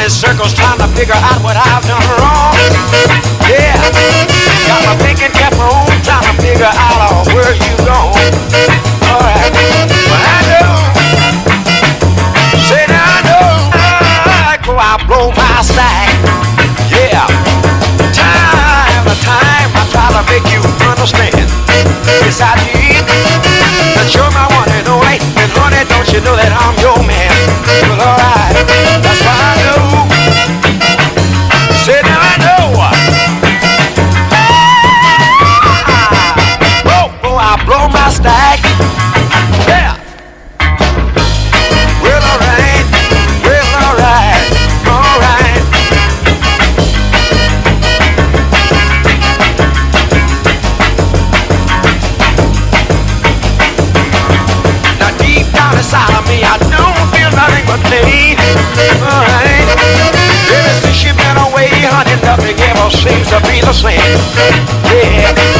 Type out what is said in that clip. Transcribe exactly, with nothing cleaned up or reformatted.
in circles trying to figure out what I've done wrong. Yeah, got my thinking cap on, trying to figure out uh, where you gone. Alright, but I know, say now I know, I go out blow my stack. Yeah, time to time I try to make you understand. Yes I did, that you're my one and only, and honey don't you know that I'm your man. Well alright, that's why I know, say now I know. I blow my stack. Yeah. Well, alright. Well, alright. Alright. Now deep down inside of me, I don't feel nothing but pain. Alright. Ever since you've been away, honey, nothing ever seems to be the same. Yeah.